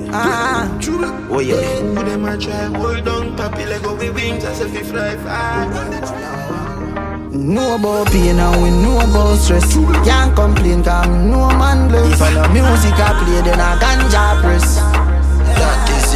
Oh yeah. Who them a try hold on, papi like go with wings as if we fly far. Know about pain and we know about stress. Can't complain cause me no man bless. If I love music I play then I ganja press. That is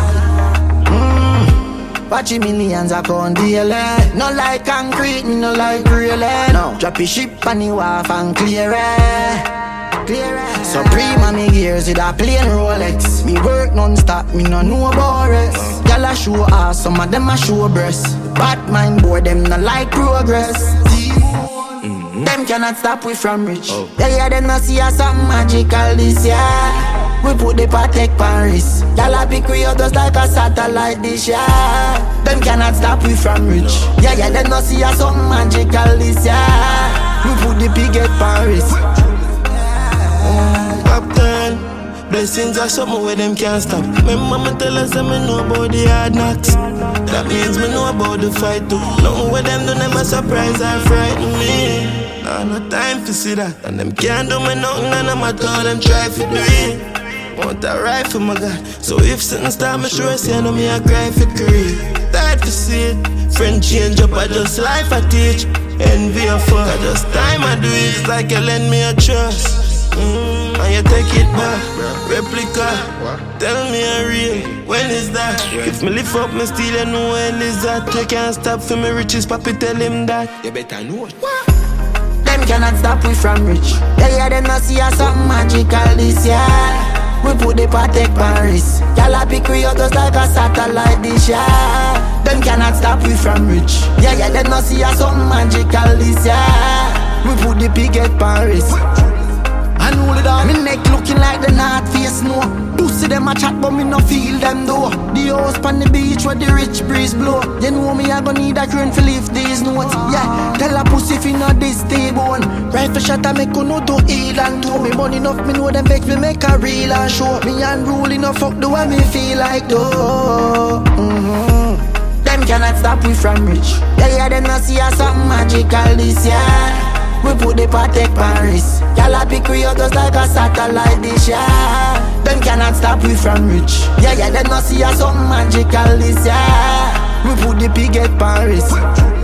it. Watching millions a count daily. No like concrete, me no like really. No. Drop a ship on the wharf and clear it. Supreme on me gears with a plain Rolex. Me work non-stop, me no know about rest. Y'all a show ass, some of them a show breast. Bad mind boy, them no like progress. Them cannot stop we from rich. Yeah, them no see us something magical this year. We put the Patek Paris. Y'all a pick we up just like a satellite dish, yeah. Them cannot stop we from rich. Yeah, them no see us something magical this year. We put the Piget Paris. Uptown, blessings are something where them can't stop. My mama tell us that me know about the hard knocks. That means me know about the fight too. Nothing where them do never surprise or frighten me. Nah, no time to see that. And them can't do me nothing and I'm at all them try to do it. Want a rifle, my God. So if something start me sure say I know me a cry for career. Tired to see it. Friend change up, I just life I teach. Envy or fuck, I just time I do it. It's like you lend me a trust. And you take it back, replica. Tell me a real, when is that? If me lift up, me still you know when is that? You can't stop for me riches, papi tell him that. You better know it. Them cannot stop we from rich. Yeah, them no see us something magical this year. We put the Patek Paris. Y'all a pick we up just like a satellite dish, yeah. Them cannot stop we from rich. Yeah, them no see us something magical this year. We put the Piget Paris. And hold it on. Me neck looking like the North Face snow. Pussy them a chat but me no feel them though. The house on the beach where the rich breeze blow. You know me I gon' need a crane to lift these notes. Yeah, tell a pussy fi not this stay bone. Rifle shot a make no to heal and to me money enough me know them vex me make a real and show. Me unruly enough fuck the way me feel like though. Them cannot stop we from rich. Yeah, them no see us something magical this year. We put the Patek Paris. Y'all a pick we up just like a satellite dish, yeah. Them cannot stop we from rich. Yeah, them no see us something magical this year. We put the Piget Paris.